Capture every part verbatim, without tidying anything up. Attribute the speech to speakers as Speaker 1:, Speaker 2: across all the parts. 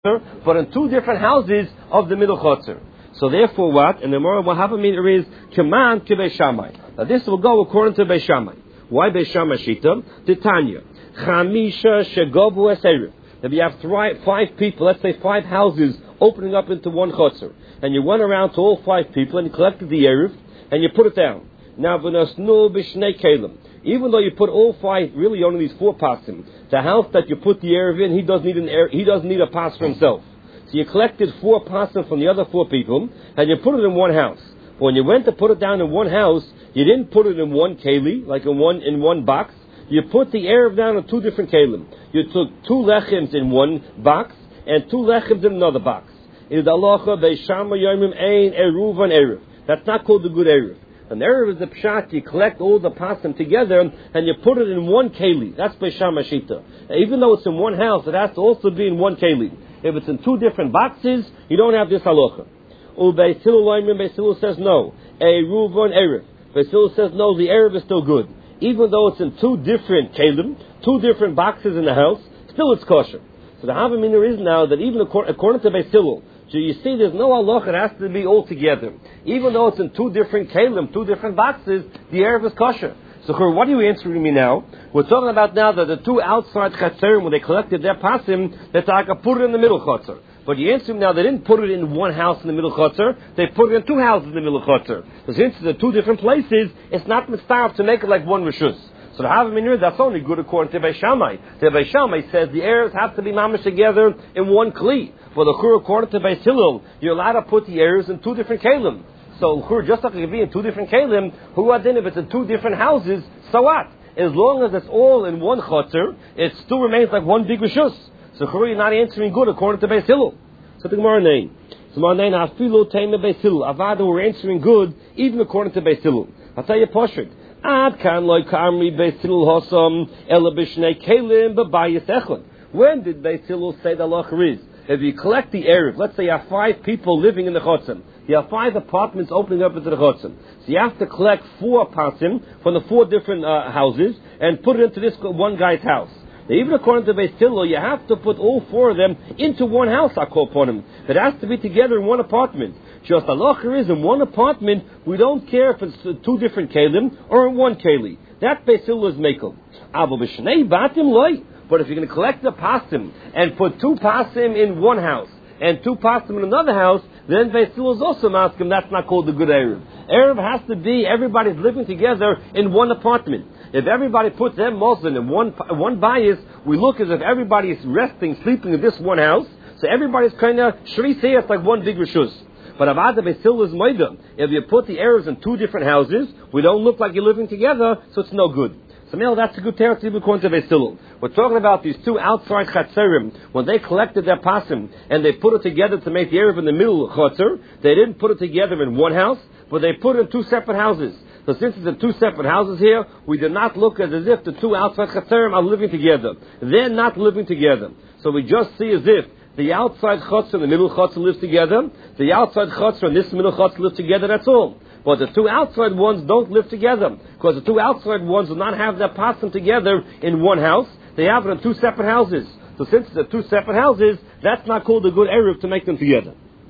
Speaker 1: chotzer, but in two different houses of the middle chotzer. So therefore what? And the more what have a meter is command to Beis Shammai. Now this will go according to Beis Shammai. Why Beis Shammai Shita? Titania. Chamisha shegovu es erev. If you have three, five people, let's say five houses opening up into one chotzer, and you went around to all five people and you collected the erev and you put it down. Now v'nosnu b'shnei kelim. Even though you put all five, really only these four pasim, the house that you put the erev in, he doesn't need an er, he doesn't need a pas for himself. So you collected four pasim from the other four people and you put it in one house. But when you went to put it down in one house, you didn't put it in one keli, like in one in one box. You put the erev down in two different kelim. You took two lechims in one box and two lechims in another box. It is halacha Beis Shammai yomim ein eruv and erev. That's not called the good erev. An erev is the pshat. You collect all the pasim together and you put it in one keli. That's Beis Shammai shita. Even though it's in one house, it has to also be in one keli. If it's in two different boxes, you don't have this halacha. Beis Hillel Beis Hillel says no. Eruv and erev. Beis Hillel says no. The erev is still good. Even though it's in two different kelim, two different boxes in the house, still it's kosher. So the Havamina is now that even according to Beis Hillel, so you see there's no halacha, it has to be all together. Even though it's in two different kelim, two different boxes, the erev is kosher. So what are you answering me now? We're talking about now that the two outside chatzerim, when they collected their pasim, they put it in the middle chatzer. But you answer now, they didn't put it in one house in the middle chotzer, they put it in two houses in the middle chotzer. So since the two different places, it's not mitzvah to make it like one rishus. So the Havamina, that's only good according to Beis Shammai. The Beis Shammai says the heirs have to be mamish together in one kli. For the Chur, according to Beis Hillel, you're allowed to put the heirs in two different kelim. So Chur, just like it could be in two different kelim, who are then if it's in two different houses, so what? As long as it's all in one chotzer, it still remains like one big rishus. So Chur, you're not answering good according to Beis Hillel. So the Gemara name. So Gemara name hafilu teima Beis Hillel. Avada we're answering good even according to Beis Hillel. I'll tell you poshut. Ad kan loy kamri Beis Hillel hosam ela b'shnei kelim b'bayis echad. When did Beis Hillel say the halacha is? If you collect the erev, let's say you have five people living in the chotzim. You have five apartments opening up into the chotzim. So you have to collect four pasim from the four different uh, houses and put it into this one guy's house. Now, even according to Beis Hillel, you have to put all four of them into one house, I call upon them. It has to be together in one apartment. Just halacha is in one apartment, we don't care if it's two different kelim or in one keli. That Beis Hillel is mekel. Avo b'shnei batim loy. But if you're going to collect the pasim and put two pasim in one house and two pasim in another house, then Beis Hillel is also maskim. That's not called the good erev. Erev has to be everybody's living together in one apartment. If everybody puts them muslin in one one bias, we look as if everybody is resting, sleeping in this one house. So everybody's kind of shri say it's like one big rishus. But Avada Beis Hillel is moida. If you put the erevs in two different houses, we don't look like you're living together, so it's no good. So now that's a good territory according to Beis Hillel. We're talking about these two outside chatzerim. When they collected their pasim and they put it together to make the erev in the middle chatzer, they didn't put it together in one house, but they put it in two separate houses. So since it's in two separate houses here, we do not look as, as if the two outside chatzerim are living together. They're not living together. So we just see as if the outside chotzer and the middle chotzer live together, the outside chotzer and this middle chotzer live together, that's all. But the two outside ones don't live together, because the two outside ones do not have their pasim together in one house. They have it in two separate houses. So since it's two separate houses, that's not called a good erev to make them together.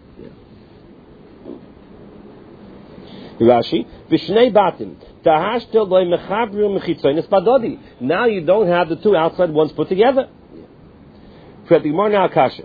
Speaker 1: Rashi, v'shnei batim, tahashtel loy mechabrim mechitzonis badodi. Now you don't have the two outside ones put together. For the Gemara now kasha.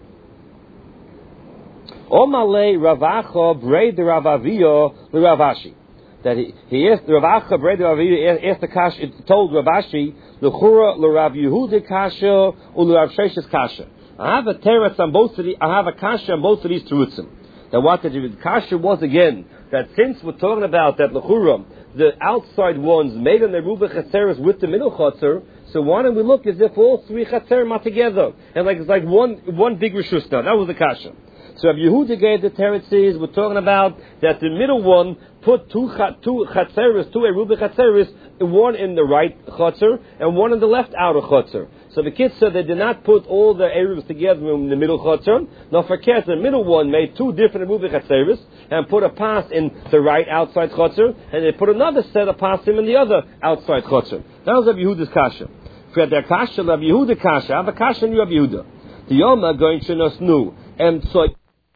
Speaker 1: Omalei Ravacha braid the Ravavio the Ravashi. That he he asked the Ravacha braid the Ravavio asked the kasha. It told Ravashi l'chura l'Rav Yehuda kasha u'l'Rav Sheshes kasha. I have a teretz on both of these. I have a kasha on both of these terutzim. That what the kasha was again. That since we're talking about that l'chura, the outside ones made on the ruba chatzeres with the middle chatzer. So why don't we look as if all three chatzerim are together and like it's like one one big rishus now? That was the kasha. So Rabbi Yehuda gave the teretz. We're talking about that the middle one put two two chatzeres, two eruba chatzeres, one in the right chatzer and one in the left outer chatzer. So the kids said they did not put all the erubs together in the middle chatzer. No, for kids, the middle one made two different eruba chatzeres and put a pas in the right outside chatzer, and they put another set of pasim in the other outside chatzer. That was Rabbi Yehuda's kasha. For their kasha, Rabbi Yehuda kasha, I have a kasha in Rabbi Yehuda. The Yoma going to Nosnu. And so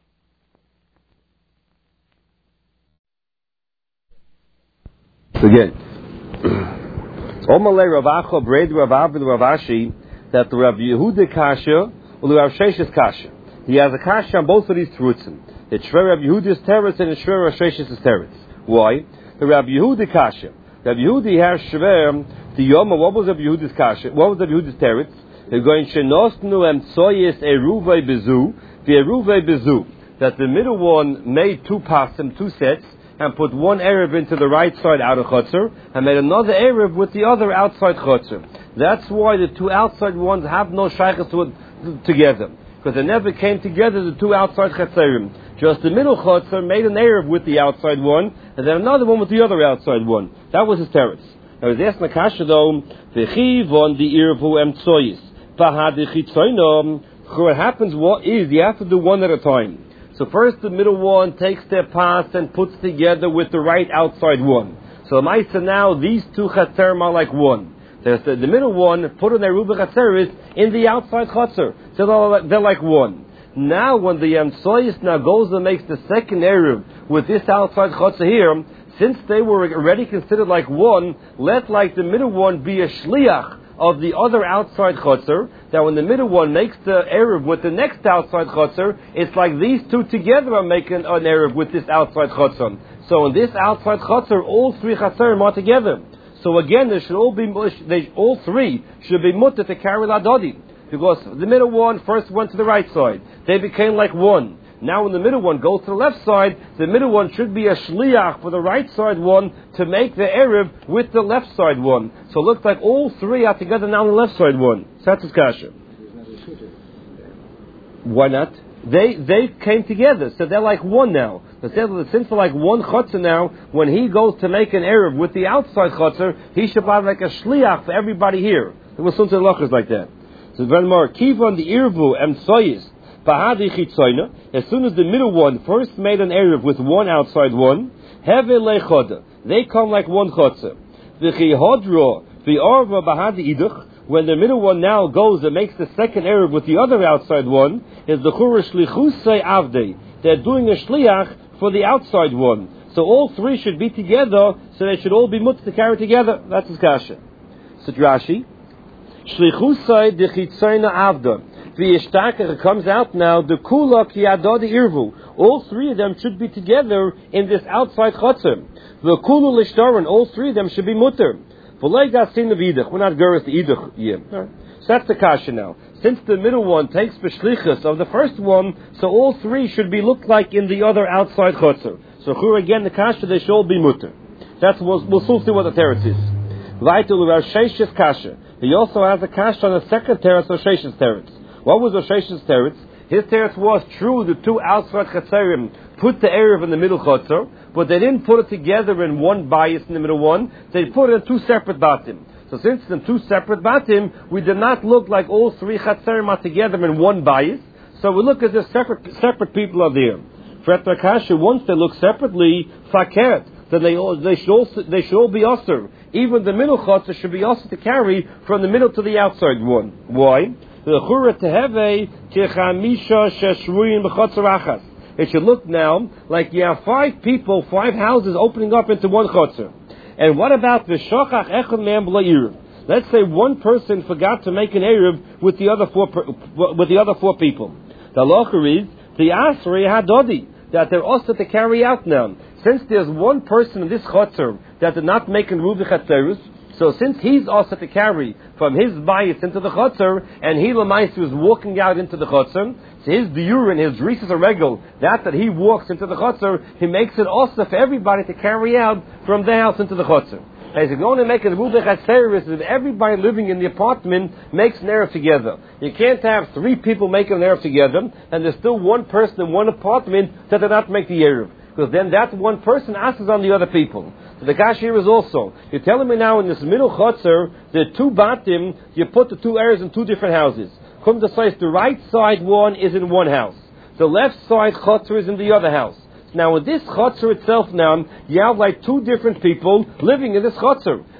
Speaker 1: again, Omalei Ravacha Breid Ravav and Ravashi that the Rav Yehuda Kasha or the Rav Sheshes Kasha. He has a Kasha on both of these terutzim. The Shver Rav Yehuda's teretz and the Shver Rav Sheshes' teretz. Why? The Rav Yehuda Kasha. Rav Yehudi has Shver the Yoma. What was Rav Yehuda's Kasha? What was Rav Yehuda's teretz? They're going Shenosnu em Tsoyes Eruvei Bezu the Eruvei Bezu that the middle one made two pasim, two sets, and put one Erev into the right side out of Chotzer, and made another Erev with the other outside Chotzer. That's why the two outside ones have no shaykhs to it together, because they never came together, the two outside Chetzerim. Just the middle Chotzer made an Erev with the outside one, and then another one with the other outside one. That was his teretz. Now he's asking the Kasha though, V'chi von the Irvu em Tsoyis, V'hadi Chitzoinom. What happens, what is, you have to do one at a time. So first the middle one takes their pass and puts together with the right outside one. So Maisa now, these two Chatzerim are like one. There's the, the middle one, put in their Ruba Chatzeris in the outside Chatzer. So they're, they're like one. Now when the Yamsoyis now goes and makes the second Erev with this outside Chatzer here, since they were already considered like one, let like the middle one be a Shliach of the other outside Chotzer, that when the middle one makes the Erev with the next outside Chotzer, it's like these two together are making an Erev with this outside Chotzer. So in this outside Chotzer, all three Chatzerim are together. So again, they should all be, they, all three should be mutter to carry Ladodi, because the middle one first went to the right side. They became like one. Now when the middle one goes to the left side, the middle one should be a shliach for the right side one to make the Erev with the left side one. So it looks like all three are together now on the left side one. So that's his kasha. Why not? They they came together, so they're like one now. Since they're like one chotzer now, when he goes to make an Erev with the outside chotzer, he should have like a shliach for everybody here. There was something like that. So very more kivon the irvu em soyis. As soon as the middle one first made an Erev with one outside one, they come like one chotzer. When the middle one now goes and makes the second Erev with the other outside one, is the chura shlichusei avdei. They're doing a shliach for the outside one. So all three should be together, so they should all be mutter to carry together. That's his kasha. So Rashi, shlichusei dechitzayna avda. It comes out now, the kula ki adodi irvu. All three of them should be together in this outside chotzer. The kulu lishtaron, all three of them should be mutter. We're not gerus the idach yim. So that's the kasha now. Since the middle one takes b'shlichus of the first one, so all three should be looked like in the other outside chotzer. So here again, the kasha, they should all be mutter. That's we'll, we'll still see what the teretz is. Vaitul Rav Sheshes kasha. He also has a kasha on the second teretz of Sheshes teretz. What was Roshesh's teretz? His teretz was true, the two outside chatzerim put the Erev in the middle chotzer, but they didn't put it together in one bias in the middle one, they put it in two separate batim. So since in two separate batim, we did not look like all three chatzerim are together in one bias, so we look as if separate, separate people are there. For Etrakasha, once they look separately, fakert, then they, all, they, should also, they should all be usher. Even the middle chotzer should be usher to carry from the middle to the outside one. Why? It should look now like you have five people, five houses opening up into one chotzer. And what about the shochach echad me'em b'lo erev? Let's say one person forgot to make an erev with the other four with the other four people. The halacha is the asrei hadodi, that they're also to carry out now. Since there's one person in this chotzer that did not make an rubi chatzerus, so since he's also to carry from his bias into the chotzer, and he l'maisa is walking out into the chotzer, so his diurin, his risus regel, that that he walks into the chotzer, he makes it also for everybody to carry out from their house into the chotzer. As if you only make a rubi chatzeris, if everybody living in the apartment makes an erev together. You can't have three people making an erev together, and there's still one person in one apartment that did not make the erev. Because then that one person asks on the other people. So the kasha here is also, you're telling me now in this middle chotzer, the two batim, you put the two areas in two different houses. Come to say the right side one is in one house. The left side chotzer is in the other house. Now in this chotzer itself now, you have like two different people living in this chotzer.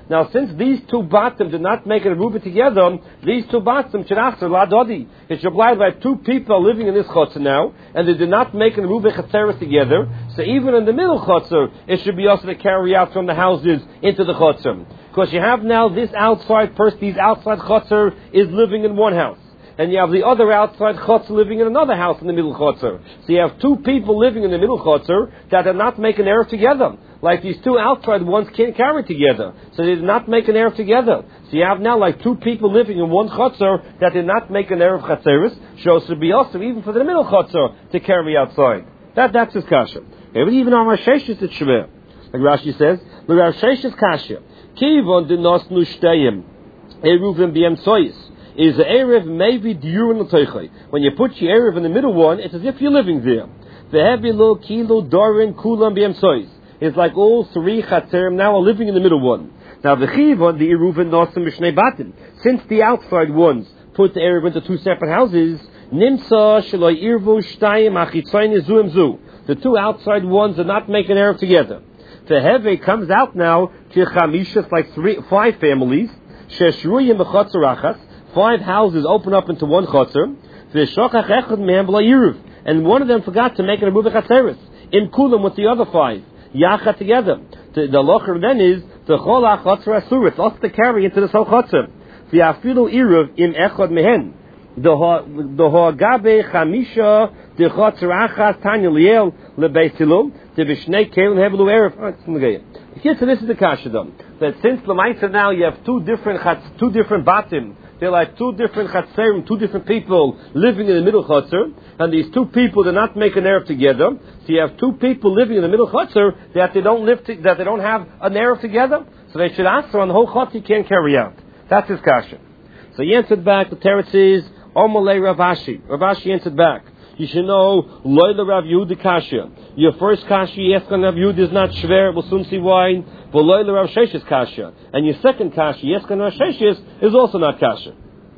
Speaker 1: Now, since these two bottom did not make an Aruba together, these two bottom should ask la dodi. It should apply like two people living in this chutzner now, and they did not make an Aruba chatzeres together. So even in the middle chutzner, it should be also to carry out from the houses into the chutzner. Because you have now this outside person, these outside chutzner is living in one house. And you have the other outside chotzer living in another house in the middle chotzer. So you have two people living in the middle chotzer that did not make an erev together. Like these two outside ones can't carry together. So they did not make an erev together. So you have now like two people living in one chotzer that did not make an erev chatzeris. Shows to be also even for the middle chotzer to carry outside. That that's his kasha. Even on Rashesh it's shver. Like Rashi says, the Rashesh is kasha. Kivon de nosnu shteyim eruvim b'em soyis. Is the Erev maybe during the Teichai. When you put your Erev in the middle one, it's as if you're living there. The heavy low kilo dorin kulam b'em sois. It's like all three chatzerim now are living in the middle one. Now the Chivon, the Eruvin nosim mishnei batim. Since the outside ones put the Erev into two separate houses, nimsa shaloi irvu shtayim achitzayin zuim zu. The two outside ones are not making Erev together. The heavy comes out now to chamishas, like three, five families. Sheshruyim b'chatzarachas. Five houses open up into one chotzer, and one of them forgot to make an aruba chatzeris in kulam with the other five yacha together. The, the locher then is the chol chotzer asurit, also to carry into the whole chotzer. The afilu iruv im echad mehen. The the hoagabe chamisha the chotzer achas tanya liel lebeitilum the vishnei kelim hebelu erev. Here, so this is the kasha though, that since l'maisa now you have two different chatz, two different batim. They're like two different chatzerim, two different people living in the middle chotzer, and these two people do not make an erev together. So you have two people living in the middle chotzer that they don't live, to, that they don't have an erev together. So they should answer on the whole chotzer you can't carry out. That's his kasha. So he answered back. The teretz is Omalei Ravashi. Ravashi answered back. You should know Loila Rav Yehuda kasha. Your first kasha you ask on Rav Yehuda is not shver. We'll soon see why. But Loila Rav Sheshes kasha, and your second kasha you ask on Rav Sheshes is also not kasha.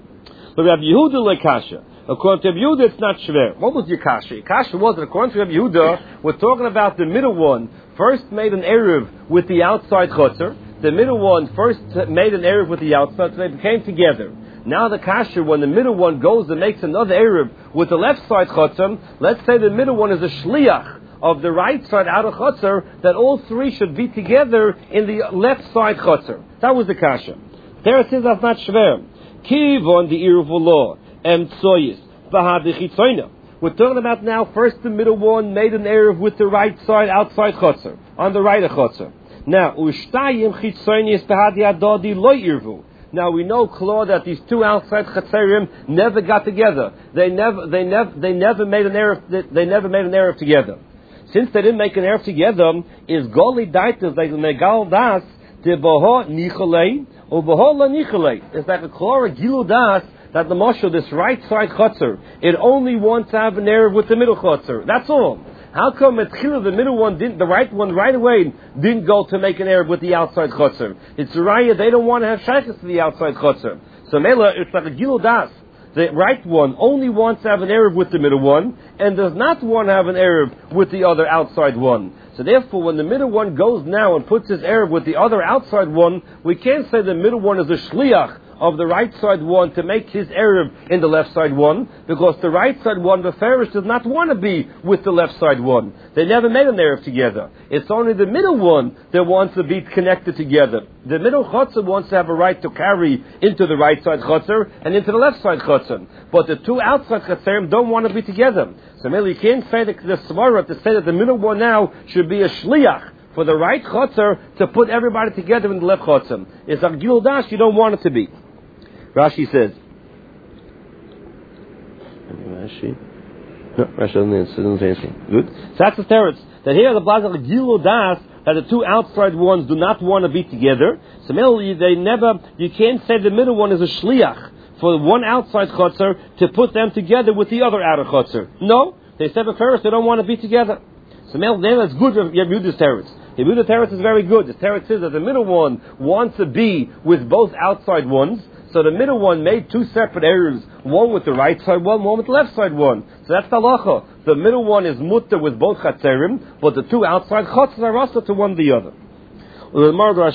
Speaker 1: But Rav Yehuda le kasha. According to Rav Yehuda, it's not shver. What was your kasha? Your kasha was that according to Rav Yehuda, we're talking about the middle one. First made an erev with the outside chotzer. The middle one first made an erev with the outside, so they became together. Now the kasha, when the middle one goes and makes another erev with the left side chotzer, let's say the middle one is a shliach of the right side out of chotzer, that all three should be together in the left side chotzer. That was the kasha. There it says that's not shver. Kivon the iruvullah em tsoyis v'hadichitzoyna. We're talking about now. First, the middle one made an erev with the right side outside chotzer, on the right of chotzer. Now ushtayim chitzoynis b'hadi adodi lo irvu. Now we know, Claude, that these two outside chatzerim never got together. They never, they never, they never made an erev. They never made an erev together. Since they didn't make an erev together, is goli daitas like megal das de boho nicholei or boho la nicholei. It's like a klora gilu das that the moshe, this right side chotzer, it only wants to have an erev with the middle chotzer. That's all. How come at Chila the middle one didn't, the right one right away didn't go to make an erev with the outside chotzer? It's raya, they don't want to have shaykhs to the outside chotzer. So Mela, it's like a gilu das. The right one only wants to have an erev with the middle one, and does not want to have an erev with the other outside one. So therefore, when the middle one goes now and puts his erev with the other outside one, we can't say the middle one is a shliach of the right side one to make his erev in the left side one, because the right side one, the Farish, does not want to be with the left side one. They never made an erev together. It's only the middle one that wants to be connected together. The middle chotzer wants to have a right to carry into the right side chotzer and into the left side chotzer. But the two outside chotzerim don't want to be together. So maybe you can't say the, the svara to say that the middle one now should be a shliach for the right chotzer to put everybody together in the left chotzer. It's a gil dash, you don't want it to be. Rashi says, Rashi, no, Rashi doesn't say anything. Good. So that's the teretz. That here the blazar gilu das, that the two outside ones do not want to be together. So they never, you can't say the middle one is a shliach for one outside chotzer to put them together with the other outer chotzer. No, they said at first they don't want to be together. So then that's good. You have this teretz. The teretz is very good. The teretz says that the middle one wants to be with both outside ones. So the middle one made two separate erevs, one with the right side one, one with the left side one. So that's the halacha. The middle one is mutter with both chatzerim, but the two outside chatzers are also to one the other. And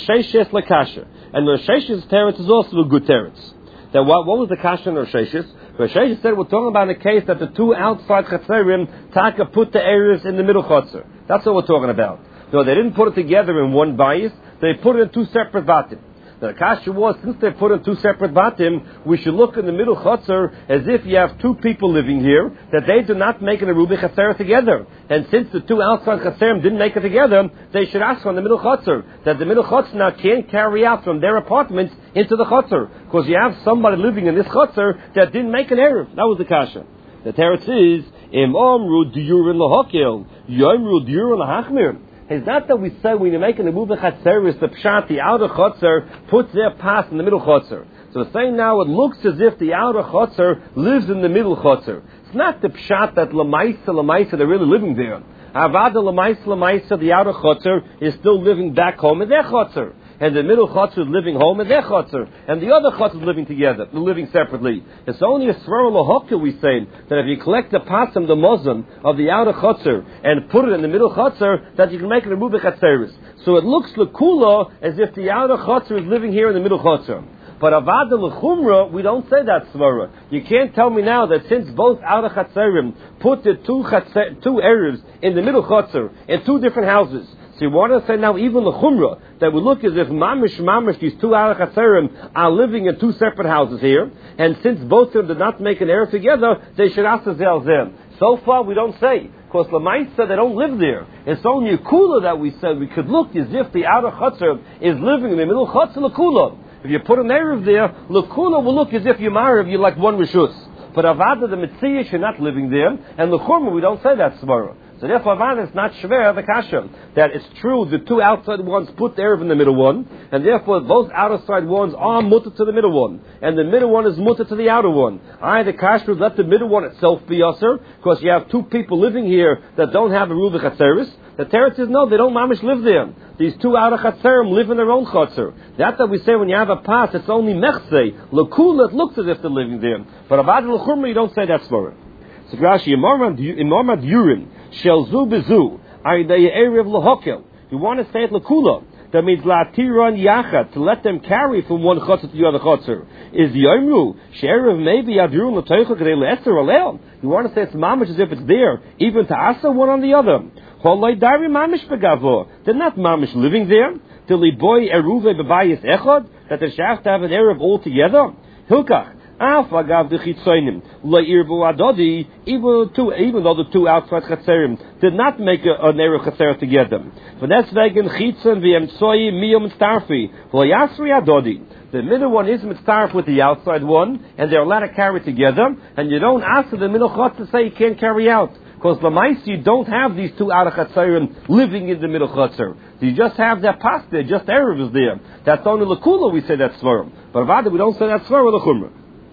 Speaker 1: Rosh Hashish's teretz is also a good teretz. That what, what was the kasha in Rosh Hashish? Rosh Hashish said we're talking about in the case that the two outside chatzerim taka put the areas in the middle chatzer. That's what we're talking about. No, they didn't put it together in one bayis. They put it in two separate batim. The kasha was, since they put in two separate batim, we should look in the middle chutzner as if you have two people living here, that they do not make an arubi chaser together. And since the two outside chaserim didn't make it together, they should ask on the middle chutzner, that the middle chutzner now can't carry out from their apartments into the chutzner. Because you have somebody living in this chutzner that didn't make an eruv. That was the kasha. The teretz is, Im omru diyurin lahokil, yomru diyurin lahachmir. It's not that we say when you make an aruba chatzer is the pshat, the outer chotzer puts their pass in the middle chotzer. So we're saying now it looks as if the outer chotzer lives in the middle chotzer. It's not the pshat that lamaisa, lamaisa, they're really living there. Avada lamaisa, lamaisa, the outer chotzer is still living back home in their chotzer. And the middle chotzer is living home in their chotzer. And the other chotzer is living together, living separately. It's only a svara lahokil, we say, that if you collect the pasam, the mozum of the outer chotzer, and put it in the middle chotzer, that you can make it a rubi chatzeris. So it looks lekula as if the outer chotzer is living here in the middle chotzer. But avada lechumra, we don't say that svara. You can't tell me now that since both outer chatzerim put the two chatzer, two erevs in the middle chotzer, in two different houses, so you want to say now even the chumrah, that we look as if mamish mamish, these two outer chatzerim are living in two separate houses here, and since both of them did not make an erev together, they should ask them. So far we don't say, because Lamaisa, they don't live there. It's only a kula that we said we could look as if the outer chatzer is living in the middle chatzer lekula. If you put an erev there, lekula will look as if you're married, you're like one rishus. But avada the mitzvah, you're not living there, and the chumrah, we don't say that svara. So therefore, Avada is not shver the kasha. That it's true, the two outside ones put the erev in the middle one, and therefore both outside ones are mutter to the middle one, and the middle one is mutter to the outer one. I, the kasha, let the middle one itself be yasser, because you have two people living here that don't have a rubi chatzeris. The teretz is no, they don't mamish live there. These two outer chatzerim live in their own chatzer. That's what we say when you have a pass, it's only mechse. Lekula, it looks as if they're living there. But Avada l'chumra, you don't say that for it. So Rashi, imormad yurin, shel zu bezu, aydei erev lahokel. You want to say it lakula. That means latiran yachat, to let them carry from one chotzer to the other chotzer. Is yomru, she'erev maybe yadrun l'toicha kadei le'eser alel. You want to say it's mamish as if it's there, even to asa one on the other. Holoi dari mamish begavo. They're not mamish living there. Till he boy eruve bebayis echad, that they have to have an erev all together. Hilkach. Afagav the chitzonim le'irbu adodi, even two, even though the two outside chatzerim did not make a, an erev chatzer together. For that's wegen chitzon v'emtsoi miyom starfi v'yasri adodi. The middle one is mitzarf with the outside one, and they're allowed to carry together. And you don't ask the middle chutz to say you can't carry out, because l'maisi you don't have these two outer chatzerim living in the middle chutzer. You just have their pas there, just erev is there. That's only lekula we say that's svarim. But avada we don't say that's svarim or lechumra.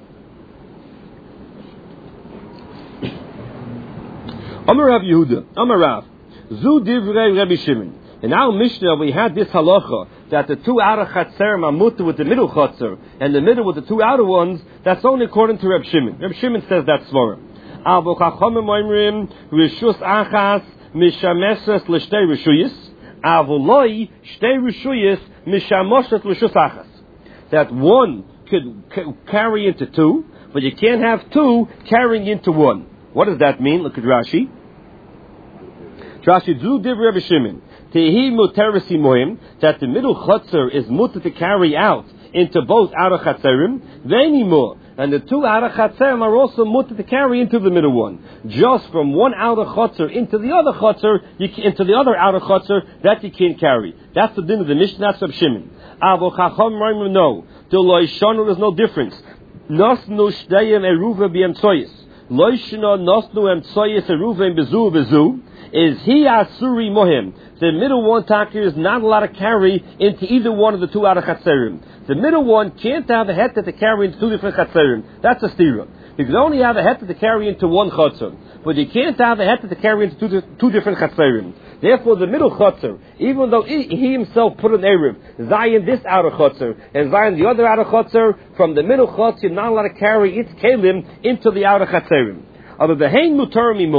Speaker 1: Amar Rav Yehuda, Amar Rav, Zu divrei Rabbi Shimon. In our Mishnah, we had this halacha that the two outer chatzerim are mutter with the middle chatzer, and the middle with the two outer ones. That's only according to Rabbi Shimon. Rabbi Shimon says that's svarim. Avo chachamim oimrim rishus achas mishameshes l'shtei rishuyis, avo loi shtei rishuyis mishamoshes l'shus achas. That one could c- carry into two, but you can't have two carrying into one. What does that mean? Look at Rashi. Rashi, Zu div Rabbi Shimon. Tehi muteresi moim, that the middle chutzer is mutter to carry out into both outer chatzerim, veni more. And the two outer chatzerim are also mutter to carry into the middle one. Just from one outer chutzer into the other chutzer, you can, into the other outer chutzer, that you can't carry. That's the din of the Mishnah of Shimon. Avo chacham roim no. Till loishanu, there's no difference. Nosnu shteyem eruva b'emtsoyis. Loishna nosnu emtsoyis eruva bezu bezu. Is he asuri mohim? The middle one takir is not allowed to carry into either one of the two outer chatzerim. The middle one can't have a heter to carry into two different chatzerim. That's a stira. You can only have a heter to carry into one chatzer, but you can't have a heter to carry into two, two different chatzerim. Therefore, the middle chatzer, even though he, he himself put an erev, Zion this outer chatzer and Zion the other outer chatzer, from the middle chatzer you're not allowed to carry its kelim into the outer chatzerim. Other the hein mutar mimor.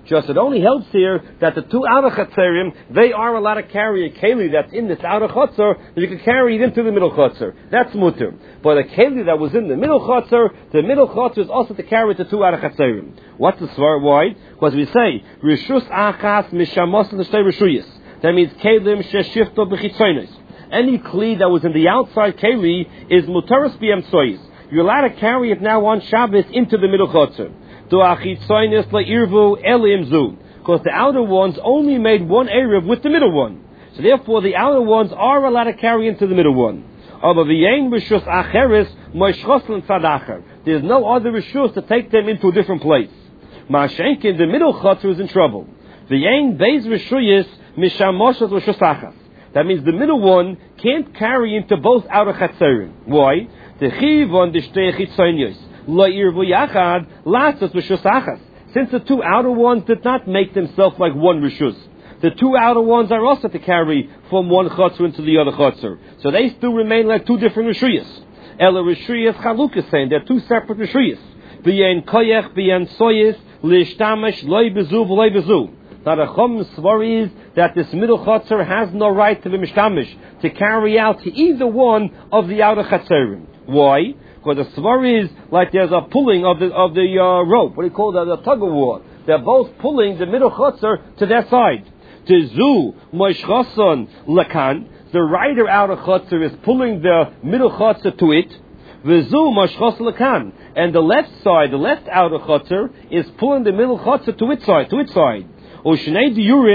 Speaker 1: Just it only helps here that the two outer chatzerim, they are allowed to carry a keli that's in this outer chatzer, that you can carry it into the middle chatzer. That's mutter. But a keli that was in the middle chatzer, the middle chatzer is also to carry the two outer chatzerim. What's the svar? Why? Because we say, Rishus achas mishamos l'shtei rishuyis. That means kelim sheshifto b'chitzonis. Any kli that was in the outside keli is mutaris b'yem sois. You're allowed to carry it now on Shabbos into the middle chotzer. Because the outer ones only made one Erev with the middle one. So therefore the outer ones are allowed to carry into the middle one. There's no other rishus to take them into a different place. Ma'ashenkin, the middle chotzer is in trouble. That means the middle one can't carry into both outer chatzerim. Why? Since the two outer ones did not make themselves like one rishus, the two outer ones are also to carry from one chotzer into the other chotzer. So they still remain like two different rishuyas. Ela rishuyas chaluk saying they're two separate rishuyas. B'yen koyach b'yen soyis l'ishtamash loy bezu v'loy bezu. Now the Chum svar is that this middle chotzer has no right to be mishtamish, to carry out to either one of the outer chatzerim. Why? Because the svar is like there's a pulling of the of the uh, rope. What do you call that? The tug of war. They're both pulling the middle chotzer to their side. Tezu moishchason lakan. The rider outer chotzer is pulling the middle chotzer to it. Vezu moishchason lakan. And the left side, the left outer chotzer, is pulling the middle chotzer to its side, to its side. We can't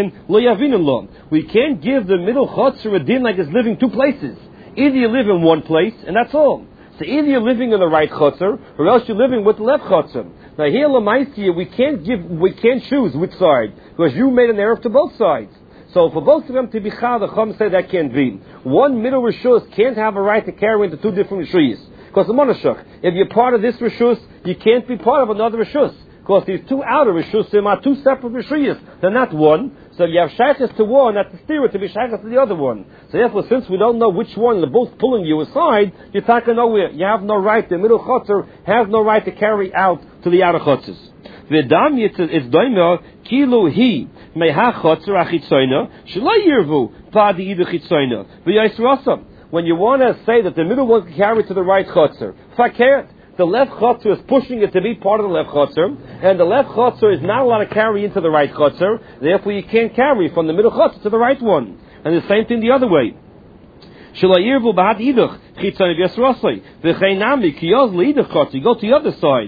Speaker 1: give the middle chotzer a din like it's living two places. Either you live in one place, and that's all. So either you're living in the right chotzer, or else you're living with the left chotzer. Now here, Lamaisia, we can't give, we can't choose which side, because you made an error to both sides. So for both of them to be chal, the Chum say that can't be. One middle rishus can't have a right to carry into two different rishus. Because the monashach, if you're part of this rishus, you can't be part of another rishus. Because these two outer rishusim are two separate rishuyas. They're not one. So you have shaykhs to one, that's the steer to be shaykhs to the other one. So therefore, since we don't know which one, they're both pulling you aside, you're talking nowhere. You have no right, the middle chotzer has no right to carry out to the outer chotzers. V'dam is doimer, kilu hi, meha chotzer achitzoyna, shalai yirvu, padi idu chitzoyna, v'yais. When you want to say that the middle one can carry to the right chotzer, fakert. The left chotzer is pushing it to be part of the left chotzer, and the left chotzer is not allowed to carry into the right chotzer. Therefore, you can't carry from the middle chotzer to the right one. And the same thing the other way. You go to the other side.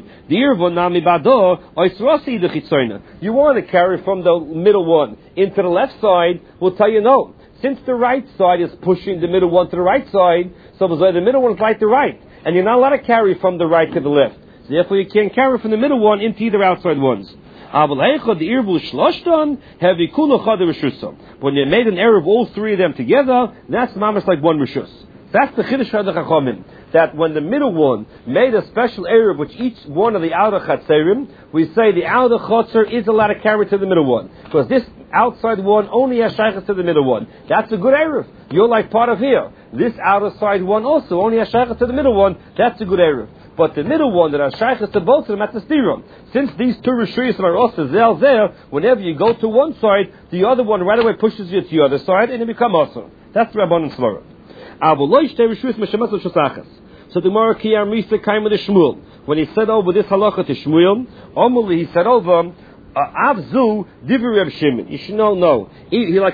Speaker 1: You want to carry from the middle one into the left side, we'll tell you no. Since the right side is pushing the middle one to the right side, so the middle one is like the right. And you're not allowed to carry from the right to the left. So therefore, you can't carry from the middle one into either outside ones. When you made an error of all three of them together, that's mamash like one rishus. That's the chiddush of the chachamim. That when the middle one made a special error which each one of the outer chatzerim, we say the outer chotzer is allowed to carry to the middle one. Because this outside one only has shaykhs to the middle one. That's a good error. You're like part of here. This outer side one also only has shaykhs to the middle one. That's a good error. But the middle one that has shaykhs to both of them, that's the stirum. Since these two rishuyas are also zel there, whenever you go to one side, the other one right away pushes you to the other side, and it becomes also. That's the Rabbanan Svara. So the Gemara Kiyar Misa came with the Shmuel. When he said over this halacha to Shmuel, Omuli, he said over, Avzu Divri Reb Shimon. You should know, no. He, he like